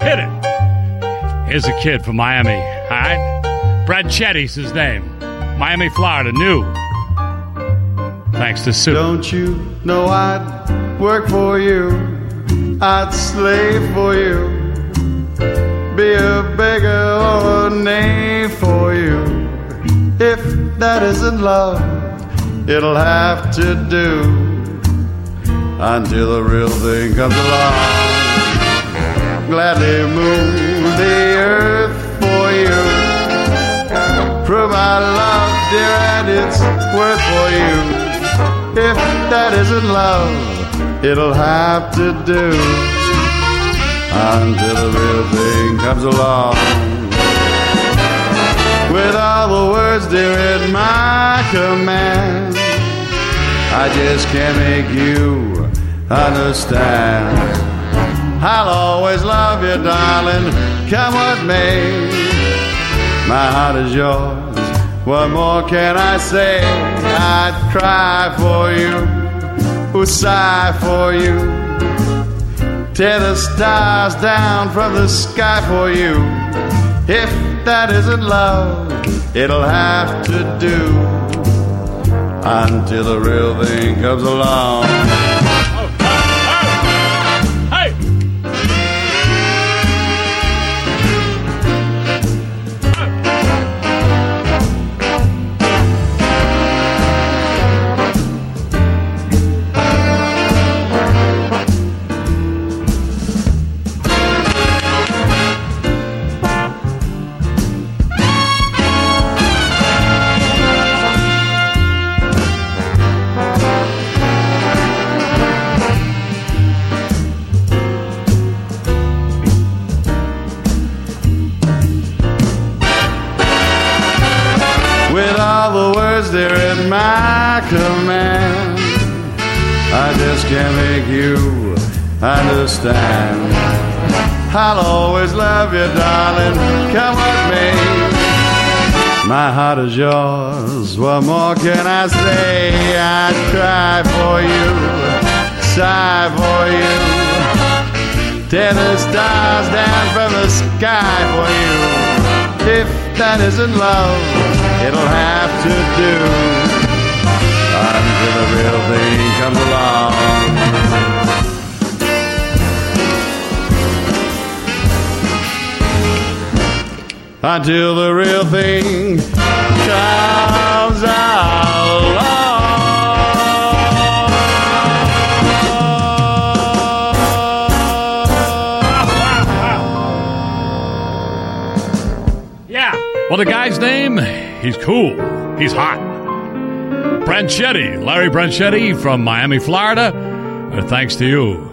Hit it. Here's a kid from Miami, all right? Brad Chetty's his name. Miami, Florida, new. Thanks to Sue. Don't you know I'd work for you? I'd slave for you. Be a beggar or a knave for you. If that isn't love, it'll have to do until the real thing comes along. Gladly move the earth for you. Prove my love, dear, and it's worth for you. If that isn't love, it'll have to do until the real thing comes along. With all the words, dear, at my command, I just can't make you understand. I'll always love you, darling, come what may. My heart is yours, what more can I say? I'd cry for you, sigh for you, tear the stars down from the sky for you. If that isn't love, it'll have to do until the real thing comes along. They're at my command. I just can't make you understand. I'll always love you, darling, come what may. My heart is yours, what more can I say? I'd cry for you, sigh for you, tear the stars down from the sky for you. If that isn't love, it'll have to do until the real thing comes along. Until the real thing comes along. Yeah. Well, the guy's name, he's cool. He's hot. Branchetti, Larry Branchetti from Miami, Florida. Thanks to you.